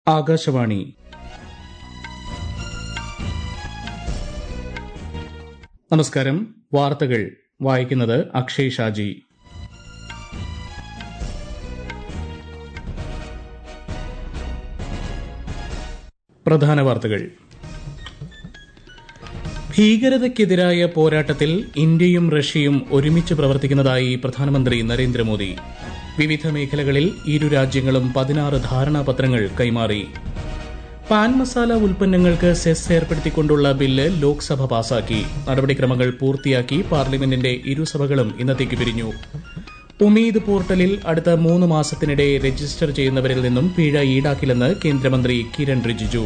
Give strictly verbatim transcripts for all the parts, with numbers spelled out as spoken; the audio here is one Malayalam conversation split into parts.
ആകാശവാണി. നമസ്കാരം. വാർത്തകൾ വായിക്കുന്നത് അക്ഷയ് ഷാജി. പ്രധാന വാർത്തകൾ. ഭീകരതയ്ക്കെതിരായ പോരാട്ടത്തിൽ ഇന്ത്യയും റഷ്യയും ഒരുമിച്ച് പ്രവർത്തിക്കുന്നതായി പ്രധാനമന്ത്രി നരേന്ദ്രമോദി. വിവിധ മേഖലകളിൽ ഇരു രാജ്യങ്ങളും പതിനാറ് ധാരണാപത്രങ്ങൾ കൈമാറി. പാൻ മസാല ഉൽപ്പന്നങ്ങൾക്ക് സെസ് ഏർപ്പെടുത്തിക്കൊണ്ടുള്ള ബില്ല് ലോക്സഭ പാസാക്കി. നടപടിക്രമങ്ങൾ പൂർത്തിയാക്കി പാർലമെന്റിന്റെ ഇരുസഭകളും ഇന്നത്തേക്ക് പിരിഞ്ഞു. ഉമീദ് പോർട്ടലിൽ അടുത്ത മൂന്ന് മാസത്തിനിടെ രജിസ്റ്റർ ചെയ്യുന്നവരിൽ നിന്നും പിഴ ഈടാക്കില്ലെന്ന് കേന്ദ്രമന്ത്രി കിരൺ റിജിജു.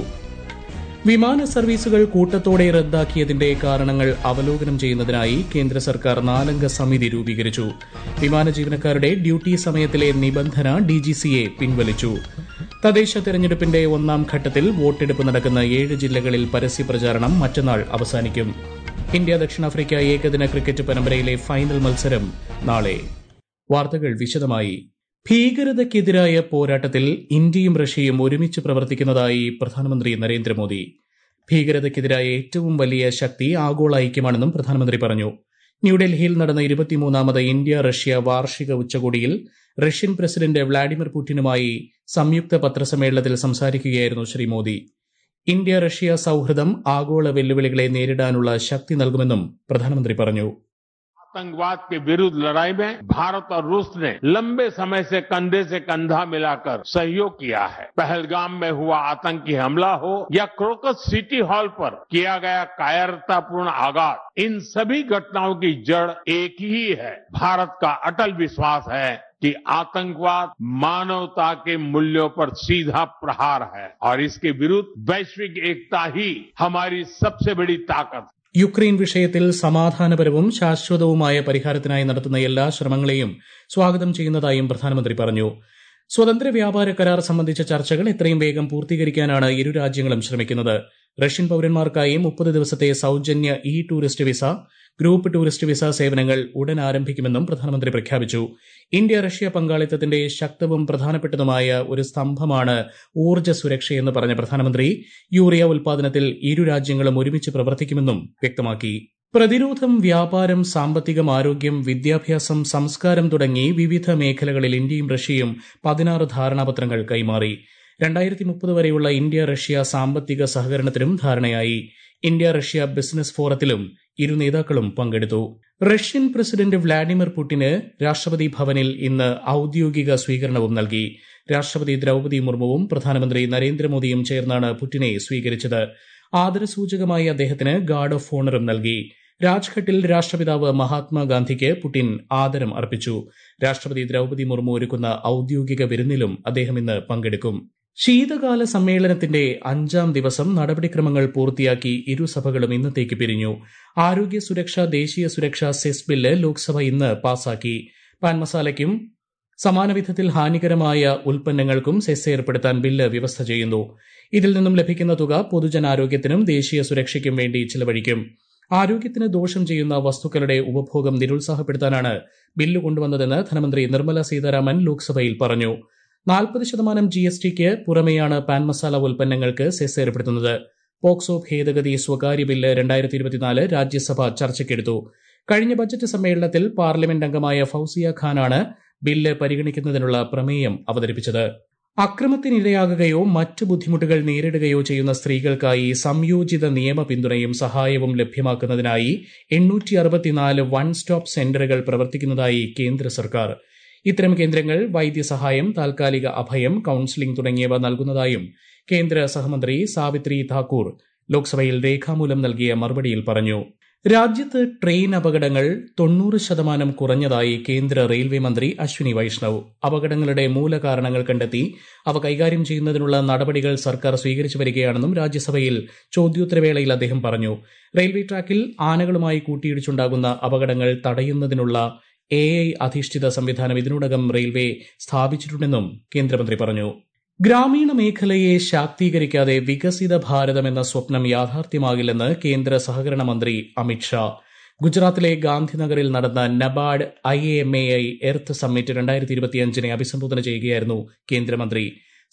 വിമാന സർവീസുകൾ കൂട്ടത്തോടെ റദ്ദാക്കിയതിന്റെ കാരണങ്ങൾ അവലോകനം ചെയ്യുന്നതിനായി കേന്ദ്ര സർക്കാർ നാലംഗ സമിതി രൂപീകരിച്ചു. വിമാന ജീവനക്കാരുടെ ഡ്യൂട്ടി സമയത്തിലെ നിബന്ധന ഡിജിസിഎ പിൻവലിച്ചു. തദ്ദേശ തെരഞ്ഞെടുപ്പിന്റെ ഒന്നാം ഘട്ടത്തിൽ വോട്ടെടുപ്പ് നടക്കുന്ന ഏഴ് ജില്ലകളിൽ പരസ്യപ്രചാരണം മറ്റന്നാൾ അവസാനിക്കും. ഇന്ത്യ ദക്ഷിണാഫ്രിക്ക ഏകദിന ക്രിക്കറ്റ് പരമ്പരയിലെ ഫൈനൽ മത്സരം നാളെ. വാർത്തകൾ വിശദമായി. ഭീകരതയ്ക്കെതിരായ പോരാട്ടത്തിൽ ഇന്ത്യയും റഷ്യയും ഒരുമിച്ച് പ്രവർത്തിക്കുന്നതായി പ്രധാനമന്ത്രി നരേന്ദ്രമോദി. ഭീകരതയ്ക്കെതിരായ ഏറ്റവും വലിയ ശക്തി ആഗോള ഐക്യമാണെന്നും പ്രധാനമന്ത്രി പറഞ്ഞു. ന്യൂഡൽഹിയിൽ നടന്ന ഇരുപത്തിമൂന്നാമത് ഇന്ത്യ റഷ്യ വാർഷിക ഉച്ചകോടിയിൽ റഷ്യൻ പ്രസിഡന്റ് വ്ളാഡിമിർ പുടിനുമായി സംയുക്ത പത്രസമ്മേളനത്തിൽ സംസാരിക്കുകയായിരുന്നു ശ്രീ മോദി. ഇന്ത്യ റഷ്യ സൌഹൃദം ആഗോള വെല്ലുവിളികളെ നേരിടാനുള്ള ശക്തി നൽകുമെന്നും പ്രധാനമന്ത്രി പറഞ്ഞു. आतंकवाद के विरुद्ध लड़ाई में भारत और रूस ने लंबे समय से कंधे से कंधा मिलाकर सहयोग किया है. पहलगाम में हुआ आतंकी हमला हो या क्रोकस सिटी हॉल पर किया गया कायरतापूर्ण आघात, इन सभी घटनाओं की जड़ एक ही है. भारत का अटल विश्वास है कि आतंकवाद मानवता के मूल्यों पर सीधा प्रहार है और इसके विरुद्ध वैश्विक एकता ही हमारी सबसे बड़ी ताकत है. യുക്രൈൻ വിഷയത്തിൽ സമാധാനപരവും ശാശ്വതവുമായ പരിഹാരത്തിനായി നടത്തുന്ന എല്ലാ ശ്രമങ്ങളെയും സ്വാഗതം ചെയ്യുന്നതായും പ്രധാനമന്ത്രി പറഞ്ഞു. സ്വതന്ത്ര വ്യാപാര കരാർ സംബന്ധിച്ച ചർച്ചകൾ എത്രയും വേഗം പൂർത്തീകരിക്കാനാണ് ഇരു രാജ്യങ്ങളും ശ്രമിക്കുന്നത്. റഷ്യൻ പൌരന്മാർക്കായി മുപ്പത് ദിവസത്തെ സൌജന്യ e tourist visa, group tourist visa സേവനങ്ങൾ ഉടൻ ആരംഭിക്കുമെന്നും പ്രധാനമന്ത്രി പ്രഖ്യാപിച്ചു. ഇന്ത്യ റഷ്യ പങ്കാളിത്തത്തിന്റെ ശക്തവും പ്രധാനപ്പെട്ടതുമായ ഒരു സ്തംഭമാണ് ഊർജ്ജ സുരക്ഷയെന്ന് പറഞ്ഞ പ്രധാനമന്ത്രി യൂറിയ ഉൽപാദനത്തിൽ ഇരു രാജ്യങ്ങളും ഒരുമിച്ച് പ്രവർത്തിക്കുമെന്നും വ്യക്തമാക്കി. പ്രതിരോധം, വ്യാപാരം, സാമ്പത്തികം, ആരോഗ്യം, വിദ്യാഭ്യാസം, സംസ്കാരം തുടങ്ങി വിവിധ മേഖലകളിൽ ഇന്ത്യയും റഷ്യയും പതിനാറ് ധാരണാപത്രങ്ങൾ കൈമാറി. രണ്ടായിരത്തി മുപ്പത് വരെയുള്ള ഇന്ത്യ റഷ്യ സാമ്പത്തിക സഹകരണത്തിനും ധാരണയായി. ഇന്ത്യ റഷ്യ ബിസിനസ് ഫോറത്തിലും ഇരു നേതാക്കളും പങ്കെടുത്തു. റഷ്യൻ പ്രസിഡന്റ് വ്ളാഡിമിർ പുടിന് രാഷ്ട്രപതി ഭവനിൽ ഇന്ന് ഔദ്യോഗിക സ്വീകരണവും നൽകി. രാഷ്ട്രപതി ദ്രൌപദി മുർമുവും പ്രധാനമന്ത്രി നരേന്ദ്രമോദിയും ചേർന്നാണ് പുടിനെ സ്വീകരിച്ചത്. ആദരസൂചകമായി അദ്ദേഹത്തിന് ഗാർഡ് ഓഫ് ഓണറും നൽകി. രാജ്ഘട്ടിൽ രാഷ്ട്രപിതാവ് മഹാത്മാഗാന്ധിക്ക് പുടിൻ ആദരം അർപ്പിച്ചു. രാഷ്ട്രപതി ദ്രൌപദി മുർമു ഒരുക്കുന്ന ഔദ്യോഗിക വിരുന്നിലും അദ്ദേഹം ഇന്ന് പങ്കെടുക്കും. ശീതകാല സമ്മേളനത്തിന്റെ അഞ്ചാം ദിവസം നടപടിക്രമങ്ങൾ പൂർത്തിയാക്കി ഇരുസഭകളും ഇന്നത്തേക്ക് പിരിഞ്ഞു. ആരോഗ്യ സുരക്ഷ, ദേശീയ സുരക്ഷാ സെസ് ബില്ല് ലോക്സഭ ഇന്ന് പാസാക്കി. പാൻ മസാലയ്ക്കും സമാന വിധത്തിൽ ഹാനികരമായ ഉൽപ്പന്നങ്ങൾക്കും സെസ് ഏർപ്പെടുത്താൻ ബില്ല് വ്യവസ്ഥ ചെയ്യുന്നു. ഇതിൽ നിന്നും ലഭിക്കുന്ന തുക പൊതുജനാരോഗ്യത്തിനും ദേശീയ സുരക്ഷയ്ക്കും വേണ്ടി ചിലവഴിക്കും. ആരോഗ്യത്തിന് ദോഷം ചെയ്യുന്ന വസ്തുക്കളുടെ ഉപഭോഗം നിരുത്സാഹപ്പെടുത്താനാണ് ബില്ല് കൊണ്ടുവന്നതെന്ന് ധനമന്ത്രി നിർമ്മല സീതാരാമൻ ലോക്സഭയിൽ പറഞ്ഞു. നാൽപ്പത് ശതമാനം ജി എസ് ടിക്ക് പുറമെയാണ് പാൻ മസാല ഉൽപ്പന്നങ്ങൾക്ക് സെസ് ഏർപ്പെടുത്തുന്നത്. പോക്സോ ഭേദഗതി സ്വകാര്യ ബില്ല് രണ്ടായിരത്തി ഇരുപത്തിനാല് രാജ്യസഭ ചർച്ചയ്ക്കെടുത്തു. കഴിഞ്ഞ ബജറ്റ് സമ്മേളനത്തിൽ പാർലമെന്റ് അംഗമായ ഫൌസിയ ഖാനാണ് ബില്ല് പരിഗണിക്കുന്നതിനുള്ള പ്രമേയം അവതരിപ്പിച്ചത്. അക്രമത്തിനിരയാകുകയോ മറ്റ് ബുദ്ധിമുട്ടുകൾ നേരിടുകയോ ചെയ്യുന്ന സ്ത്രീകൾക്കായി സംയോജിത നിയമ പിന്തുണയും സഹായവും ലഭ്യമാക്കുന്നതിനായി എണ്ണൂറ്റി അറുപത്തിനാല് വൺ സ്റ്റോപ്പ് സെന്ററുകൾ പ്രവർത്തിക്കുന്നതായി കേന്ദ്ര സർക്കാർ. ഇത്തരം കേന്ദ്രങ്ങൾ വൈദ്യസഹായം, താൽക്കാലിക അഭയം, കൌൺസിലിംഗ് തുടങ്ങിയവ നൽകുന്നതായും കേന്ദ്ര സഹമന്ത്രി സാവിത്രി താക്കൂർ ലോക്സഭയിൽ രേഖാമൂലം നൽകിയ മറുപടിയിൽ പറഞ്ഞു. രാജ്യത്ത് ട്രെയിൻ അപകടങ്ങൾ തൊണ്ണൂറ് ശതമാനം കുറഞ്ഞതായി കേന്ദ്ര റെയിൽവേ മന്ത്രി അശ്വിനി വൈഷ്ണവ്. അപകടങ്ങളുടെ മൂലകാരണങ്ങൾ കണ്ടെത്തി അവ കൈകാര്യം ചെയ്യുന്നതിനുള്ള നടപടികൾ സർക്കാർ സ്വീകരിച്ചു വരികയാണെന്നും രാജ്യസഭയിൽ ചോദ്യോത്തരവേളയിൽ അദ്ദേഹം പറഞ്ഞു. റെയിൽവേ ട്രാക്കിൽ ആനകളുമായി കൂട്ടിയിടിച്ചുണ്ടാകുന്ന അപകടങ്ങൾ തടയുന്നതിനുള്ള എ ഐ അധിഷ്ഠിത സംവിധാനം ഇതിനോടകം റെയിൽവേ സ്ഥാപിച്ചിട്ടുണ്ടെന്നും കേന്ദ്രമന്ത്രി പറഞ്ഞു. ഗ്രാമീണ മേഖലയെ ശാക്തീകരിക്കാതെ വികസിത ഭാരതം എന്ന സ്വപ്നം യാഥാർത്ഥ്യമാകില്ലെന്ന് കേന്ദ്ര സഹകരണ മന്ത്രി അമിത് ഷാ. ഗുജറാത്തിലെ ഗാന്ധിനഗറിൽ നടന്ന NABARD I A M A I earth summit രണ്ടായിരത്തി ഇരുപത്തിയഞ്ചിനെ അഭിസംബോധന ചെയ്യുകയായിരുന്നു കേന്ദ്രമന്ത്രി.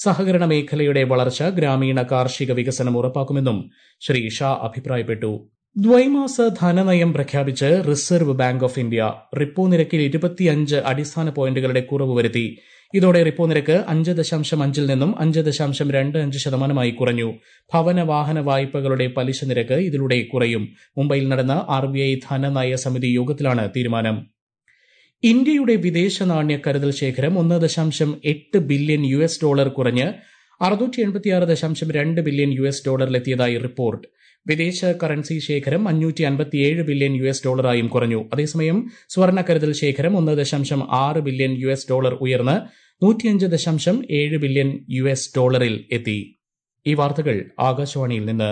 സഹകരണ മേഖലയുടെ വളർച്ച ഗ്രാമീണ കാർഷിക വികസനം ഉറപ്പാക്കുമെന്നും ശ്രീ ഷാ അഭിപ്രായപ്പെട്ടു. ദ്വൈമാസ ധനനയം പ്രഖ്യാപിച്ച് reserve bank of India repo നിരക്കിൽ ഇരുപത്തിയഞ്ച് അടിസ്ഥാന പോയിന്റുകളുടെ കുറവ് വരുത്തി. ഇതോടെ റിപ്പോ നിരക്ക് അഞ്ച് ദശാംശം അഞ്ചിൽ നിന്നും അഞ്ച് ദശാംശം രണ്ട് അഞ്ച് ശതമാനമായി കുറഞ്ഞു. ഭവന വാഹന വായ്പകളുടെ പലിശ നിരക്ക് ഇതിലൂടെ കുറയും. മുംബൈയിൽ നടന്ന ആർ ബി ഐ ധനനയ സമിതി യോഗത്തിലാണ് തീരുമാനം. ഇന്ത്യയുടെ വിദേശ നാണ്യ കരുതൽ ശേഖരം ഒന്ന് ദശാംശം എട്ട് ബില്യൺ യു എസ് ഡോളർ കുറഞ്ഞ് അറുന്നൂറ്റി എൺപത്തിയാറ് ദശാംശം രണ്ട് ബില്യൺ യു എസ് ഡോളറിലെത്തിയതായി റിപ്പോർട്ട്. വിദേശ കറൻസി ശേഖരം അഞ്ഞൂറ്റി അൻപത്തിയേഴ് ബില്യൺ യു എസ് ഡോളറായും കുറഞ്ഞു. അതേസമയം സ്വർണ്ണ കരുതൽ ശേഖരം ഒന്ന് ദശാംശം ആറ് ബില്യൺ യു എസ് ഡോളർ ഉയർന്ന് നൂറ്റിയഞ്ച് ദശാംശം ഏഴ് ബില്യൺ യു എസ് ഡോളറിൽ എത്തി. ഈ വാർത്തകൾ ആകാശവാണിയിൽ നിന്ന്.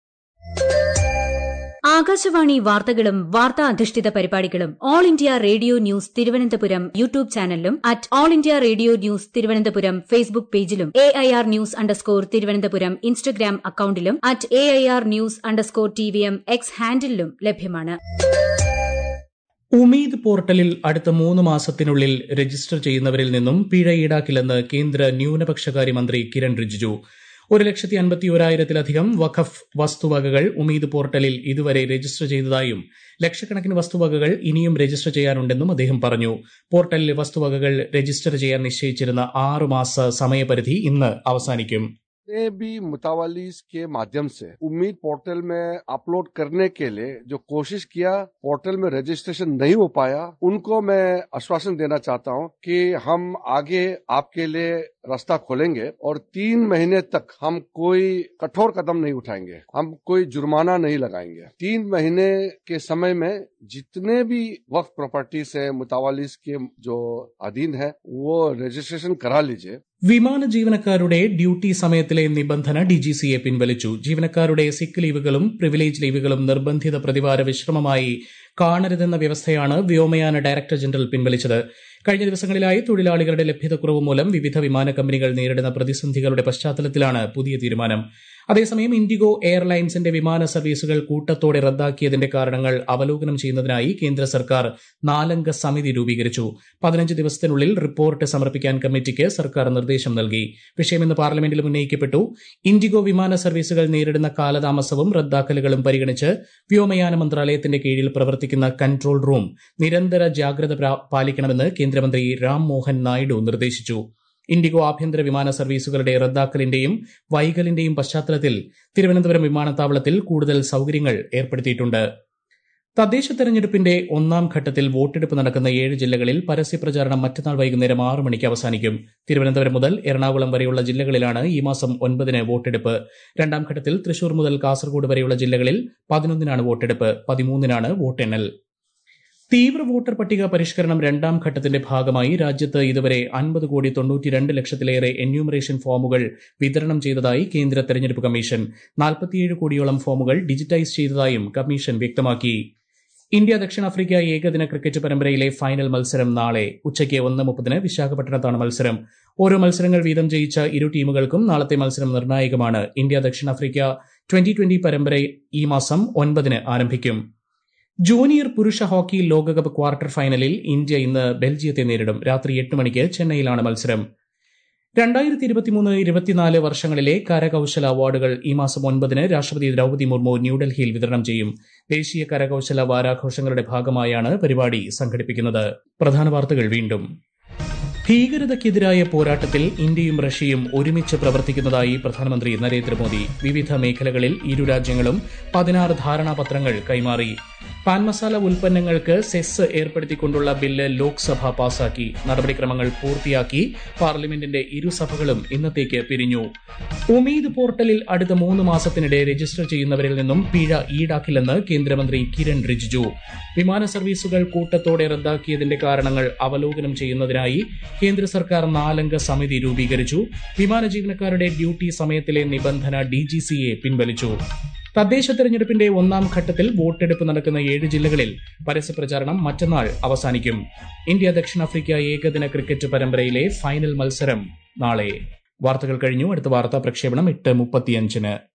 ആകാശവാണി വാർത്തകളും വാർത്താ അധിഷ്ഠിത പരിപാടികളും All India Radio news Thiruvananthapuram YouTube ചാനലിലും at All India Radio news Thiruvananthapuram Facebook പേജിലും A I R news underscore Thiruvananthapuram Instagram അക്കൌണ്ടിലും at A I R news underscore T V M X ഹാൻഡിലും ലഭ്യമാണ്. ഉമീദ് പോർട്ടലിൽ അടുത്ത മൂന്ന് മാസത്തിനുള്ളിൽ രജിസ്റ്റർ ചെയ്യുന്നവരിൽ നിന്നും പിഴ ഈടാക്കില്ലെന്ന് കേന്ദ്ര ന്യൂനപക്ഷകാര്യ മന്ത്രി കിരൺ റിജിജു. ഒരു ലക്ഷത്തി അൻപത്തി ഒരായിരത്തിലധികം വഖഫ് വസ്തുവകകൾ ഉമീദ് പോർട്ടലിൽ ഇതുവരെ രജിസ്റ്റർ ചെയ്തതായും ലക്ഷക്കണക്കിന് വസ്തുവകകൾ ഇനിയും രജിസ്റ്റർ ചെയ്യാനുണ്ടെന്നും അദ്ദേഹം പറഞ്ഞു. പോർട്ടലിലെ വസ്തുവകകൾ രജിസ്റ്റർ ചെയ്യാൻ നിശ്ചയിച്ചിരുന്ന ആറുമാസ സമയപരിധി ഇന്ന് അവസാനിക്കും. ने भी मुतावलीस के माध्यम से उम्मीद पोर्टल में अपलोड करने के लिए जो कोशिश किया, पोर्टल में रजिस्ट्रेशन नहीं हो पाया, उनको मैं आश्वासन देना चाहता हूं कि हम आगे आपके लिए रास्ता खोलेंगे और तीन महीने तक हम कोई कठोर कदम नहीं उठाएंगे, हम कोई जुर्माना नहीं लगाएंगे. तीन महीने के समय में जितने भी वक्फ प्रॉपर्टी से मुतावलीस के जो अधीन है वो रजिस्ट्रेशन करा लीजिए. വിമാന ജീവനക്കാരുടെ ഡ്യൂട്ടി സമയത്തിലെ നിബന്ധന ഡിജിസിഎ പിൻവലിച്ചു. ജീവനക്കാരുടെ സിക്ക് ലീവുകളും പ്രിവിലേജ് ലീവുകളും നിർബന്ധിത പ്രതിവാര വിശ്രമമായി കാണരുതെന്ന വ്യവസ്ഥയാണ് വ്യോമയാന ഡയറക്ടർ ജനറൽ പിൻവലിച്ചത്. കഴിഞ്ഞ ദിവസങ്ങളിലായി തൊഴിലാളികളുടെ ലഭ്യതക്കുറവ് മൂലം വിവിധ വിമാന കമ്പനികൾ നേരിടുന്ന പ്രതിസന്ധികളുടെ പശ്ചാത്തലത്തിലാണ് പുതിയ തീരുമാനം. അതേസമയം ഇൻഡിഗോ എയർലൈൻസിന്റെ വിമാന സർവീസുകൾ കൂട്ടത്തോടെ റദ്ദാക്കിയതിന്റെ കാരണങ്ങൾ അവലോകനം ചെയ്യുന്നതിനായി കേന്ദ്ര സർക്കാർ നാലംഗ സമിതി രൂപീകരിച്ചു. പതിനഞ്ച് ദിവസത്തിനുള്ളിൽ റിപ്പോർട്ട് സമർപ്പിക്കാൻ കമ്മിറ്റിക്ക് സർക്കാർ നിർദ്ദേശം നൽകി. വിഷയം ഇന്ന് പാർലമെന്റിൽ ഉന്നയിക്കപ്പെട്ടു. ഇൻഡിഗോ വിമാന സർവീസുകൾ നേരിടുന്ന കാലതാമസവും റദ്ദാക്കലുകളും പരിഗണിച്ച് വ്യോമയാന മന്ത്രാലയത്തിന്റെ കീഴിൽ പ്രവർത്തിക്കുന്ന കൺട്രോൾ റൂം നിരന്തര ജാഗ്രത പാലിക്കണമെന്ന് കേന്ദ്രമന്ത്രി രാം മോഹൻ നായിഡു നിർദ്ദേശിച്ചു. ഇൻഡിഗോ ആഭ്യന്തര വിമാന സർവീസുകളുടെ റദ്ദാക്കലിന്റെയും വൈകലിന്റെയും പശ്ചാത്തലത്തിൽ തിരുവനന്തപുരം വിമാനത്താവളത്തിൽ കൂടുതൽ സൌകര്യങ്ങൾ ഏർപ്പെടുത്തിയിട്ടുണ്ട്. തദ്ദേശ തെരഞ്ഞെടുപ്പിന്റെ ഒന്നാം ഘട്ടത്തിൽ വോട്ടെടുപ്പ് നടക്കുന്ന ഏഴ് ജില്ലകളിൽ പരസ്യപ്രചാരണം മറ്റന്നാൾ വൈകുന്നേരം ആറ് മണിക്ക് അവസാനിക്കും. തിരുവനന്തപുരം മുതൽ എറണാകുളം വരെയുള്ള ജില്ലകളിലാണ് ഈ മാസം ഒൻപതിന് വോട്ടെടുപ്പ്. രണ്ടാം ഘട്ടത്തിൽ തൃശൂർ മുതൽ കാസർഗോഡ് വരെയുള്ള ജില്ലകളിൽ പതിനൊന്നിനാണ് വോട്ടെടുപ്പ്. പതിമൂന്നിനാണ് വോട്ടെണ്ണൽ. തീവ്ര വോട്ടർ പട്ടിക പരിഷ്കരണം രണ്ടാം ഘട്ടത്തിന്റെ ഭാഗമായി രാജ്യത്ത് ഇതുവരെ അൻപത് കോടി തൊണ്ണൂറ്റിരണ്ട് ലക്ഷത്തിലേറെ എന്യൂമറേഷൻ ഫോമുകൾ വിതരണം ചെയ്തതായി കേന്ദ്ര തെരഞ്ഞെടുപ്പ് കമ്മീഷൻ. നാൽപ്പത്തിയേഴ് കോടിയോളം ഫോമുകൾ ഡിജിറ്റൈസ് ചെയ്തതായും കമ്മീഷൻ വ്യക്തമാക്കി. ഇന്ത്യ ദക്ഷിണാഫ്രിക്ക ഏകദിന ക്രിക്കറ്റ് പരമ്പരയിലെ ഫൈനൽ മത്സരം നാളെ ഉച്ചയ്ക്ക് ഒന്ന് മുപ്പതിന് വിശാഖപട്ടണത്താണ് മത്സരം. ഓരോ മത്സരങ്ങൾ വീതം ജയിച്ച ഇരു ടീമുകൾക്കും നാളത്തെ മത്സരം നിർണായകമാണ്. ഇന്ത്യ ദക്ഷിണാഫ്രിക്ക ട്വന്റി ട്വന്റി പരമ്പര ഈ മാസം ഒൻപതിന് ആരംഭിക്കും. ജൂനിയർ പുരുഷ ഹോക്കി ലോകകപ്പ് ക്വാർട്ടർ ഫൈനലിൽ ഇന്ത്യ ഇന്ന് ബെൽജിയത്തെ നേരിടും. രാത്രി എട്ട് മണിക്ക് ചെന്നൈയിലാണ് മത്സരം. രണ്ടായിരത്തി ഇരുപത്തിമൂന്ന് ഇരുപത്തിനാല് വർഷങ്ങളിലെ കരകൌശല അവാർഡുകൾ ഈ മാസം ഒൻപതിന് രാഷ്ട്രപതി ദ്രൌപദി മുർമു ന്യൂഡൽഹിയിൽ വിതരണം ചെയ്യും. ദേശീയ കരകൌശല വാരാഘോഷങ്ങളുടെ ഭാഗമായാണ് പരിപാടി സംഘടിപ്പിക്കുന്നത്. പ്രധാന വാർത്തകൾ വീണ്ടും. ഭീകരതയ്ക്കെതിരായ പോരാട്ടത്തിൽ ഇന്ത്യയും റഷ്യയും ഒരുമിച്ച് പ്രവർത്തിക്കുന്നതായി പ്രധാനമന്ത്രി നരേന്ദ്രമോദി. വിവിധ മേഖലകളിൽ ഇരു രാജ്യങ്ങളും പതിനാറ് ധാരണാപത്രങ്ങൾ കൈമാറി. പാൻ മസാല ഉൽപ്പന്നങ്ങൾക്ക് സെസ് ഏർപ്പെടുത്തിക്കൊണ്ടുള്ള ബില്ല് ലോക്സഭ പാസാക്കി. നടപടിക്രമങ്ങൾ പൂർത്തിയാക്കി പാർലമെന്റിന്റെ ഇരുസഭകളും ഇന്നത്തേക്ക് പിരിഞ്ഞു. ഉമീദ് പോർട്ടലിൽ അടുത്ത മൂന്ന് മാസത്തിനിടെ രജിസ്റ്റർ ചെയ്യുന്നവരിൽ നിന്നും പിഴ ഈടാക്കില്ലെന്ന് കേന്ദ്രമന്ത്രി കിരൺ റിജിജു. വിമാന സർവീസുകൾ കൂട്ടത്തോടെ റദ്ദാക്കിയതിന്റെ കാരണങ്ങൾ അവലോകനം ചെയ്യുന്നതിനായി കേന്ദ്ര സർക്കാർ നാലംഗ സമിതി രൂപീകരിച്ചു. വിമാന ജീവനക്കാരുടെ ഡ്യൂട്ടി സമയത്തിലെ നിബന്ധന ഡിജിസിഎ പിൻവലിച്ചു. തദ്ദേശ തെരഞ്ഞെടുപ്പിന്റെ ഒന്നാം ഘട്ടത്തിൽ വോട്ടെടുപ്പ് നടക്കുന്ന ഏഴ് ജില്ലകളിൽ പരസ്യപ്രചാരണം മറ്റന്നാൾ അവസാനിക്കും. ഇന്ത്യ ദക്ഷിണാഫ്രിക്ക ഏകദിന ക്രിക്കറ്റ് പരമ്പരയിലെ ഫൈനൽ മത്സരം നാളെ. വാർത്തകൾ കഴിഞ്ഞു. അടുത്ത വാർത്താ പ്രക്ഷേപണം എട്ട് മുപ്പത്തിയഞ്ചിന്.